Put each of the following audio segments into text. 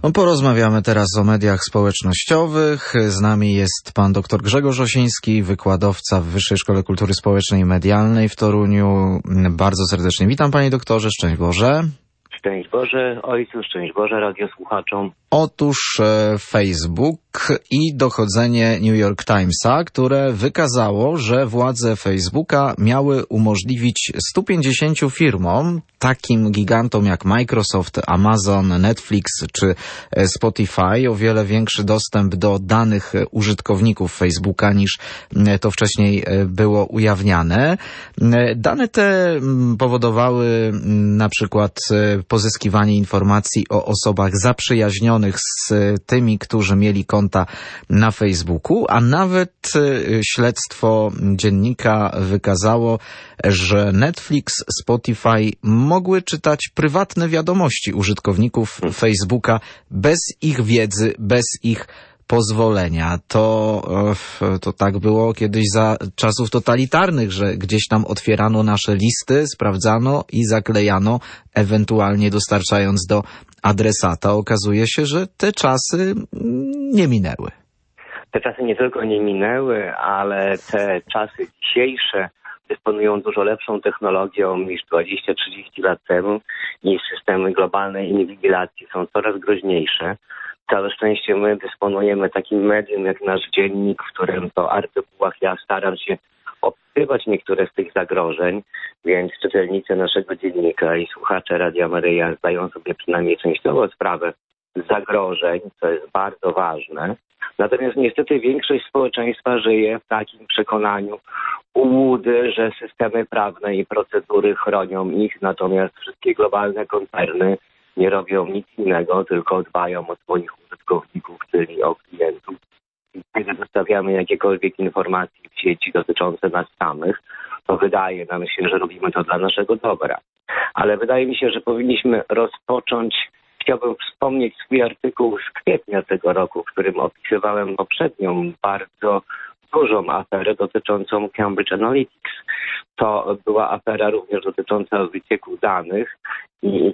No, porozmawiamy teraz o mediach społecznościowych. Z nami jest pan dr Grzegorz Osiński, wykładowca w Wyższej Szkole Kultury Społecznej i Medialnej w Toruniu. Bardzo serdecznie witam, panie doktorze, szczęść Boże. Szczęść Boże, ojcu, szczęść Boże, radiosłuchaczom. Otóż Facebook i dochodzenie New York Timesa, które wykazało, że władze Facebooka miały umożliwić 150 firmom, takim gigantom jak Microsoft, Amazon, Netflix czy Spotify, o wiele większy dostęp do danych użytkowników Facebooka niż to wcześniej było ujawniane. Dane te powodowały na przykład pozyskiwanie informacji o osobach zaprzyjaźnionych z tymi, którzy mieli konta na Facebooku, a nawet śledztwo dziennika wykazało, że Netflix, Spotify mogły czytać prywatne wiadomości użytkowników Facebooka bez ich wiedzy, bez ich pozwolenia. To tak było kiedyś za czasów totalitarnych, że gdzieś tam otwierano nasze listy, sprawdzano i zaklejano, ewentualnie dostarczając do adresata. Okazuje się, że te czasy nie minęły. Te czasy nie tylko nie minęły, ale te czasy dzisiejsze dysponują dużo lepszą technologią niż 20-30 lat temu i systemy globalnej inwigilacji są coraz groźniejsze. Całe szczęście my dysponujemy takim medium jak nasz dziennik, w którym to artykułach ja staram się opisywać niektóre z tych zagrożeń, więc czytelnicy naszego dziennika i słuchacze Radia Maryja zdają sobie przynajmniej częściowo sprawę z zagrożeń, co jest bardzo ważne. Natomiast niestety większość społeczeństwa żyje w takim przekonaniu ułudy, że systemy prawne i procedury chronią ich, natomiast wszystkie globalne koncerny nie robią nic innego, tylko dbają o swoich użytkowników, czyli o klientów. I kiedy zostawiamy jakiekolwiek informacje w sieci dotyczące nas samych, to wydaje nam się, że robimy to dla naszego dobra. Ale wydaje mi się, że powinniśmy rozpocząć. Chciałbym wspomnieć swój artykuł z kwietnia tego roku, w którym opisywałem poprzednią bardzo dużą aferę dotyczącą Cambridge Analytics. To była afera również dotycząca wycieku danych i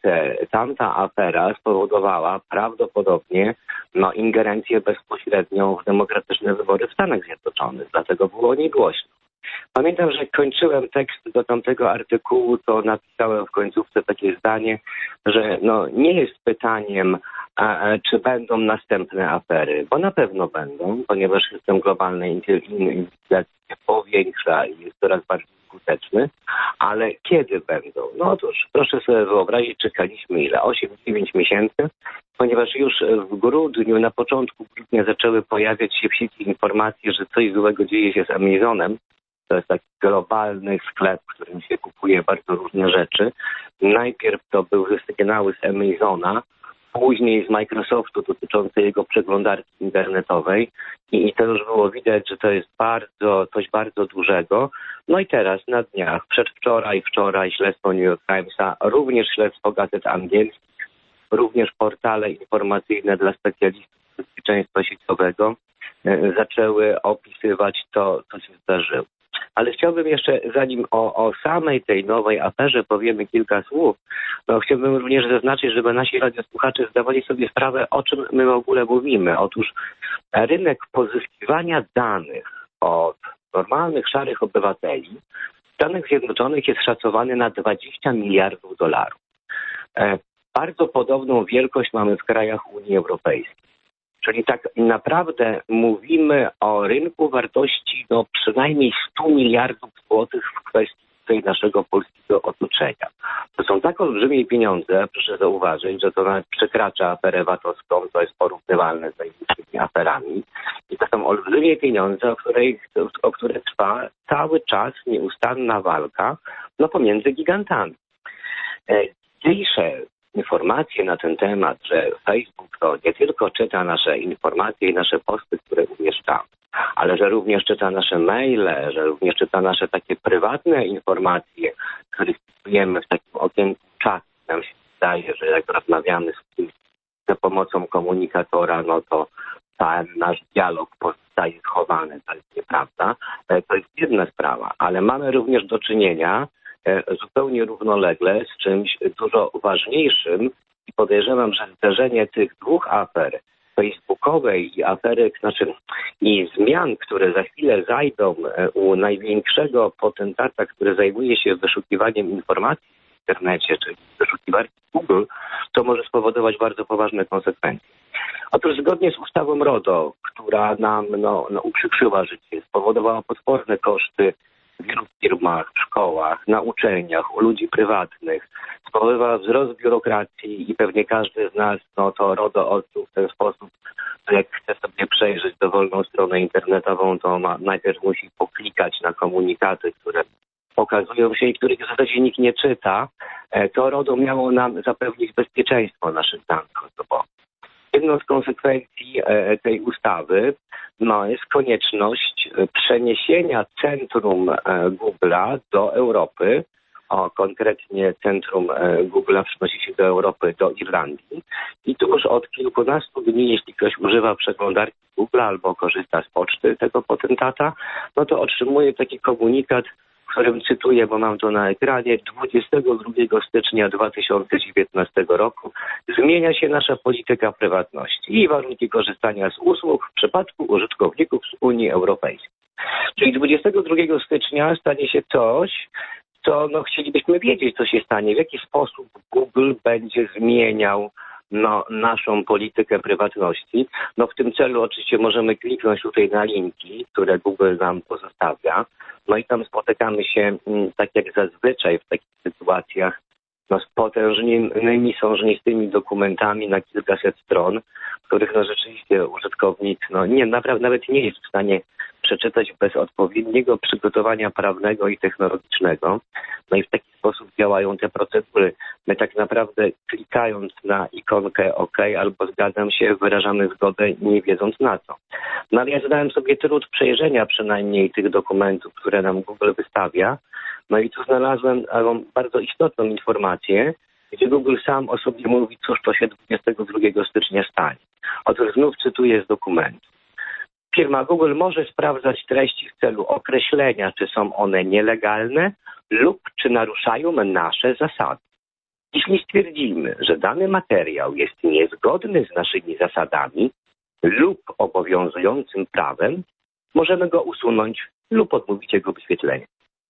tamta afera spowodowała prawdopodobnie ingerencję bezpośrednią w demokratyczne wybory w Stanach Zjednoczonych. Dlatego było niegłośno. Pamiętam, że kończyłem tekst do tamtego artykułu, to napisałem w końcówce takie zdanie, że nie jest pytaniem, czy będą następne afery, bo na pewno będą, ponieważ system globalnej inwigilacji się powiększa i jest coraz bardziej skuteczny, ale kiedy będą? No otóż proszę sobie wyobrazić, czekaliśmy ile? 8-9 miesięcy, ponieważ już w grudniu, na początku grudnia zaczęły pojawiać się w sieci informacje, że coś złego dzieje się z Amazonem. To jest taki globalny sklep, w którym się kupuje bardzo różne rzeczy. Najpierw to były sygnały z Amazona, później z Microsoftu dotyczące jego przeglądarki internetowej i to już było widać, że to jest coś bardzo dużego. No i teraz na dniach, wczoraj śledztwo New York Timesa, również śledztwo gazet angielskich, również portale informacyjne dla specjalistów bezpieczeństwa sieciowego zaczęły opisywać to, co się zdarzyło. Ale chciałbym jeszcze, zanim o samej tej nowej aferze powiemy kilka słów, chciałbym również zaznaczyć, żeby nasi radiosłuchacze zdawali sobie sprawę, o czym my w ogóle mówimy. Otóż rynek pozyskiwania danych od normalnych, szarych obywateli w Stanach Zjednoczonych jest szacowany na 20 miliardów dolarów. Bardzo podobną wielkość mamy w krajach Unii Europejskiej. Czyli tak naprawdę mówimy o rynku wartości przynajmniej 100 miliardów złotych w kwestii tutaj naszego polskiego otoczenia. To są tak olbrzymie pieniądze, proszę zauważyć, że to nawet przekracza aferę VAT-owską, to jest porównywalne z największymi aferami. I to są olbrzymie pieniądze, o które trwa cały czas nieustanna walka pomiędzy gigantami. Dzisiejsze informacje na ten temat, że Facebook to nie tylko czyta nasze informacje i nasze posty, które umieszczamy, ale że również czyta nasze maile, że również czyta nasze takie prywatne informacje, które wpisujemy w takim okienku czatu. Nam się wydaje, że jak rozmawiamy z kimś za pomocą komunikatora, to ten nasz dialog pozostaje schowany. To jest nieprawda. To jest jedna sprawa, ale mamy również do czynienia zupełnie równolegle z czymś dużo ważniejszym I podejrzewam, że zderzenie tych dwóch afer, facebookowej i afery, i zmian, które za chwilę zajdą u największego potentata, który zajmuje się wyszukiwaniem informacji w internecie, czyli wyszukiwarki Google, to może spowodować bardzo poważne konsekwencje. Otóż zgodnie z ustawą RODO, która nam uprzykrzyła życie, spowodowała potworne koszty w wielu firmach, w szkołach, na uczelniach, u ludzi prywatnych, spowodowała wzrost biurokracji i pewnie każdy z nas to RODO odczuł w ten sposób, że jak chce sobie przejrzeć dowolną stronę internetową, to najpierw musi poklikać na komunikaty, które pokazują się i których w zasadzie nikt nie czyta. To RODO miało nam zapewnić bezpieczeństwo naszych danych osobowych. Jedną z konsekwencji tej ustawy jest konieczność przeniesienia centrum Google'a do Europy. Konkretnie centrum Google'a przenosi się do Europy, do Irlandii. I tu już od kilkunastu dni, jeśli ktoś używa przeglądarki Google'a albo korzysta z poczty tego potentata, to otrzymuje taki komunikat, w którym cytuję, bo mam to na ekranie: 22 stycznia 2019 roku zmienia się nasza polityka prywatności i warunki korzystania z usług w przypadku użytkowników z Unii Europejskiej. Czyli 22 stycznia stanie się coś, co chcielibyśmy wiedzieć, co się stanie, w jaki sposób Google będzie zmieniał naszą politykę prywatności. W tym celu oczywiście możemy kliknąć tutaj na linki, które Google nam pozostawia. I tam spotykamy się, tak jak zazwyczaj w takich sytuacjach, z potężnymi, sążnistymi dokumentami na kilkaset stron, których rzeczywiście użytkownik nawet nie jest w stanie przeczytać bez odpowiedniego przygotowania prawnego i technologicznego. I w taki sposób działają te procedury. My tak naprawdę klikając na ikonkę OK albo zgadzam się, wyrażamy zgodę, nie wiedząc na co. Ale ja zadałem sobie trud przejrzenia przynajmniej tych dokumentów, które nam Google wystawia. I tu znalazłem bardzo istotną informację, gdzie Google sam o sobie mówi, cóż to się 22 stycznia stanie. Otóż znów cytuję z dokumentu. Firma Google może sprawdzać treści w celu określenia, czy są one nielegalne lub czy naruszają nasze zasady. Jeśli stwierdzimy, że dany materiał jest niezgodny z naszymi zasadami lub obowiązującym prawem, możemy go usunąć lub odmówić jego wyświetlenia.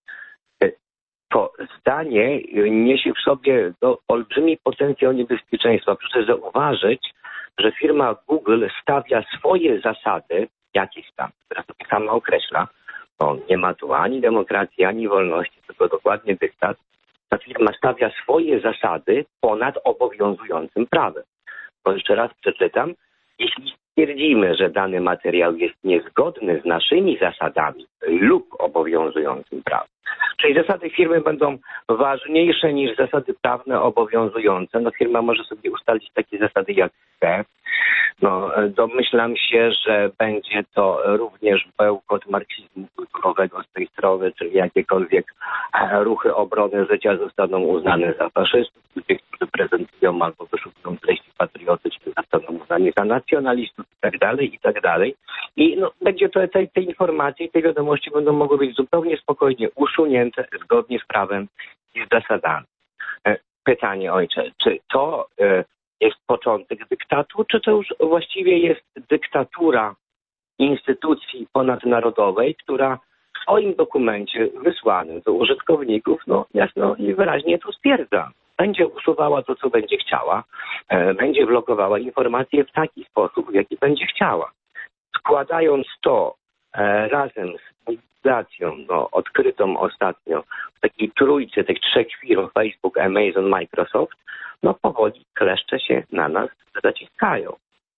To zdanie niesie w sobie olbrzymi potencjał niebezpieczeństwa. Proszę zauważyć, że firma Google stawia swoje zasady, jakieś tam, które sobie sama określa, nie ma tu ani demokracji, ani wolności, tylko dokładnie dyktat. Ta firma stawia swoje zasady ponad obowiązującym prawem. To jeszcze raz przeczytam. Jeśli stwierdzimy, że dany materiał jest niezgodny z naszymi zasadami lub obowiązującym prawem, czyli zasady firmy będą ważniejsze niż zasady prawne obowiązujące, firma może sobie ustalić takie zasady jak chce. Domyślam się, że będzie to również bełkot marksizmu kulturowego z tej strony, czyli jakiekolwiek ruchy obrony życia zostaną uznane za faszystów, ludzie, którzy prezentują albo wyszukują treści patriotyczne, zostaną uznani za nacjonalistów i tak dalej. I będzie to te informacje i te wiadomości będą mogły być zupełnie spokojnie usunięte zgodnie z prawem i z zasadami. Pytanie, ojcze, czy to jest początek dyktatu, czy to już właściwie jest dyktatura instytucji ponadnarodowej, która w swoim dokumencie wysłanym do użytkowników jasno i wyraźnie to stwierdza. Będzie usuwała to, co będzie chciała, będzie blokowała informacje w taki sposób, w jaki będzie chciała. Składając to razem z inwigilacją odkrytą ostatnio w takiej trójce tych trzech firm, Facebook, Amazon, Microsoft, powoli kleszcze się na nas zaciskają.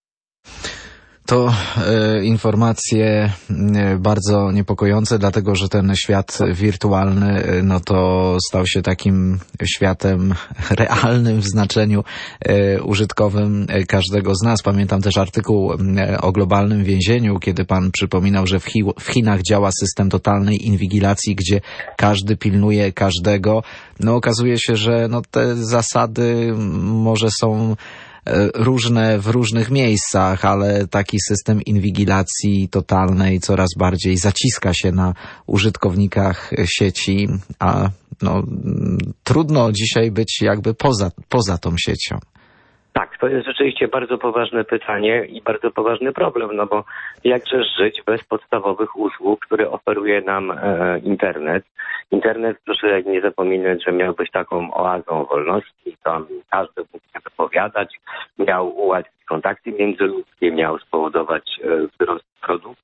To informacje bardzo niepokojące, dlatego że ten świat wirtualny to stał się takim światem realnym w znaczeniu użytkowym każdego z nas. Pamiętam też artykuł o globalnym więzieniu, kiedy pan przypominał, że w Chinach działa system totalnej inwigilacji, gdzie każdy pilnuje każdego. Okazuje się, że te zasady może są różne w różnych miejscach, ale taki system inwigilacji totalnej coraz bardziej zaciska się na użytkownikach sieci, a trudno dzisiaj być jakby poza tą siecią. Tak, to jest rzeczywiście bardzo poważne pytanie i bardzo poważny problem, no bo jakże żyć bez podstawowych usług, które oferuje nam internet. Internet, proszę nie zapominać, że miał być taką oazą wolności, tam każdy mógł się wypowiadać, miał ułatwić kontakty międzyludzkie, miał spowodować wzrost produkcji.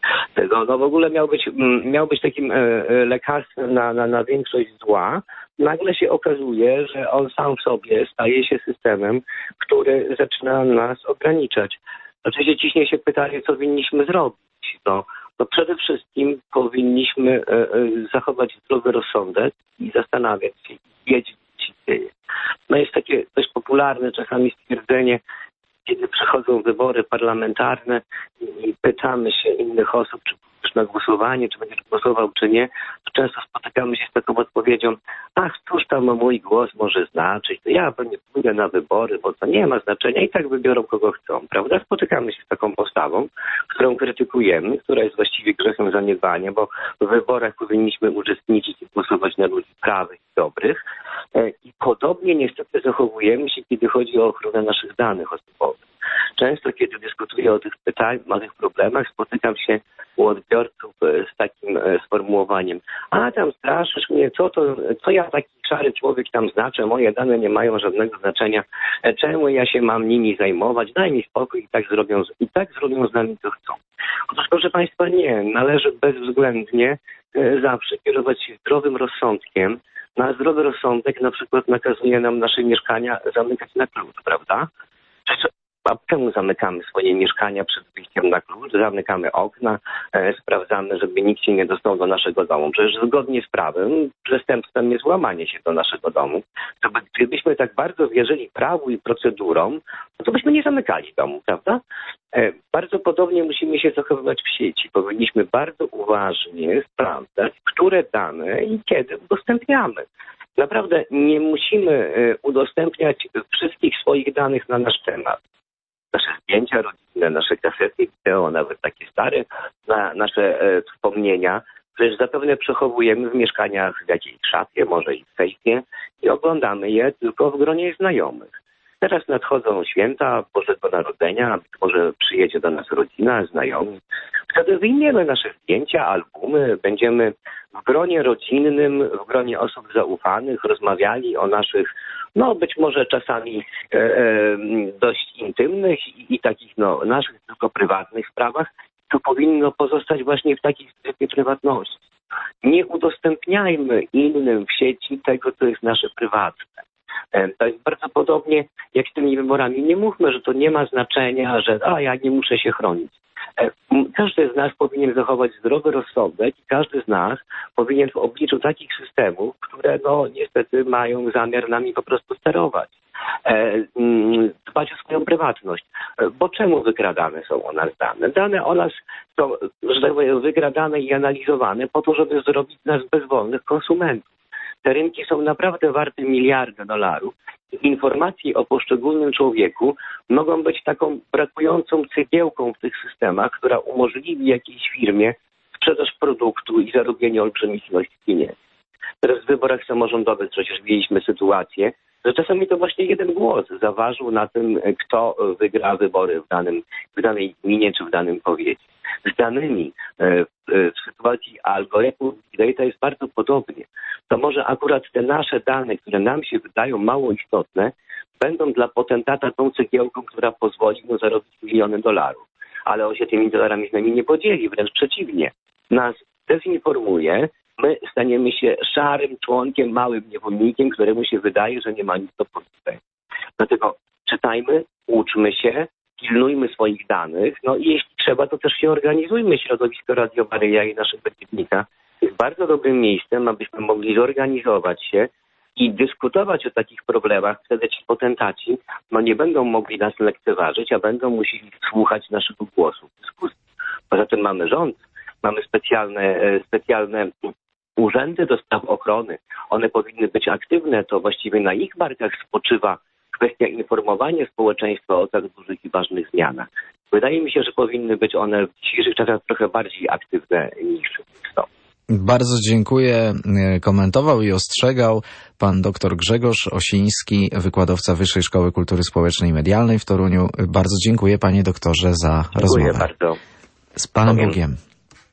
No w ogóle miał być takim lekarstwem na większość zła. Nagle się okazuje, że on sam w sobie staje się systemem, który zaczyna nas ograniczać. Oczywiście ciśnie się pytanie, co powinniśmy zrobić. No przede wszystkim powinniśmy zachować zdrowy rozsądek i zastanawiać się, wiedzieć, co się dzieje. No jest takie dość popularne czasami stwierdzenie, kiedy przychodzą wybory parlamentarne i pytamy się innych osób, czy pójdziesz na głosowanie, czy będziesz głosował, czy nie, to często spotykamy się z taką odpowiedzią: ach, cóż tam mój głos może znaczyć, to ja nie pójdę na wybory, bo to nie ma znaczenia, i tak wybiorą kogo chcą, prawda? Spotykamy się z taką postawą, którą krytykujemy, która jest właściwie grzechem zaniedbania, bo w wyborach powinniśmy uczestniczyć i głosować na ludzi prawych i dobrych. I podobnie niestety zachowujemy się, kiedy chodzi o ochronę naszych danych osobowych. Często, kiedy dyskutuję o tych pytaniach, o tych problemach, spotykam się u odbiorców z takim sformułowaniem: a tam straszysz mnie, co ja taki szary człowiek tam znaczę, moje dane nie mają żadnego znaczenia, czemu ja się mam nimi zajmować, daj mi spokój, i tak zrobią z nami co chcą. Otóż proszę Państwa, nie, należy bezwzględnie zawsze kierować się zdrowym rozsądkiem. Na zdrowy rozsądek na przykład nakazuje nam nasze mieszkania zamykać na klucz, prawda? A czemu zamykamy swoje mieszkania przed wyjściem na klucz? Zamykamy okna, sprawdzamy, żeby nikt się nie dostał do naszego domu. Przecież zgodnie z prawem przestępstwem jest włamanie się do naszego domu. Gdybyśmy tak bardzo wierzyli prawu i procedurom, to byśmy nie zamykali domu, prawda? Bardzo podobnie musimy się zachowywać w sieci. Powinniśmy bardzo uważnie sprawdzać, które dane i kiedy udostępniamy. Naprawdę nie musimy udostępniać wszystkich swoich danych na nasz temat. Nasze zdjęcia rodzinne, nasze kasety wideo, nawet takie stare, nasze wspomnienia, przecież zapewne przechowujemy w mieszkaniach w jakiejś szafie, może i w sejfie, i oglądamy je tylko w gronie znajomych. Teraz nadchodzą święta Bożego Narodzenia, być może przyjedzie do nas rodzina, znajomi. Wtedy wyjmiemy nasze zdjęcia, albumy, będziemy w gronie rodzinnym, w gronie osób zaufanych rozmawiali o naszych, być może czasami dość intymnych i takich naszych tylko prywatnych sprawach. To powinno pozostać właśnie w takiej strefie prywatności. Nie udostępniajmy innym w sieci tego, co jest nasze prywatne. To jest bardzo podobnie jak z tymi wyborami. Nie mówmy, że to nie ma znaczenia, że ja nie muszę się chronić. Każdy z nas powinien zachować zdrowy rozsądek i każdy z nas powinien w obliczu takich systemów, które niestety mają zamiar nami po prostu sterować, dbać o swoją prywatność. Bo czemu wykradane są o nas dane? Dane o nas są, że tak powiem, wykradane i analizowane po to, żeby zrobić nas bezwolnych konsumentów. Te rynki są naprawdę warte miliardy dolarów. Informacje o poszczególnym człowieku mogą być taką brakującą cegiełką w tych systemach, która umożliwi jakiejś firmie sprzedaż produktu i zarobienie olbrzymich ilości pieniędzy. Teraz w wyborach samorządowych przecież mieliśmy sytuację, że czasami to właśnie jeden głos zaważył na tym, kto wygra wybory w danej gminie czy w danym powiecie. Z danymi w sytuacji algorytmu data jest bardzo podobnie. To może akurat te nasze dane, które nam się wydają mało istotne, będą dla potentata tą cegiełką, która pozwoli mu zarobić miliony dolarów. Ale on się tymi dolarami z nami nie podzieli, wręcz przeciwnie. Nas dezinformuje, my staniemy się szarym członkiem, małym niewolnikiem, któremu się wydaje, że nie ma nic do powiedzenia. Dlatego czytajmy, uczmy się, pilnujmy swoich danych, i jeśli trzeba, to też się organizujmy. Środowisko Radio Maryja i naszego dziennika jest bardzo dobrym miejscem, abyśmy mogli zorganizować się i dyskutować o takich problemach. Wtedy ci potentaci nie będą mogli nas lekceważyć, a będą musieli słuchać naszego głosu w dyskusji. Poza tym mamy rząd, mamy specjalne urzędy do spraw ochrony. One powinny być aktywne, to właściwie na ich barkach spoczywa kwestia informowania społeczeństwa o tak dużych i ważnych zmianach. Wydaje mi się, że powinny być one w dzisiejszych czasach trochę bardziej aktywne niż to. Bardzo dziękuję. Komentował i ostrzegał pan dr Grzegorz Osiński, wykładowca Wyższej Szkoły Kultury Społecznej i Medialnej w Toruniu. Bardzo dziękuję, panie doktorze, za rozmowę. Dziękuję bardzo. Z Panem Bogiem.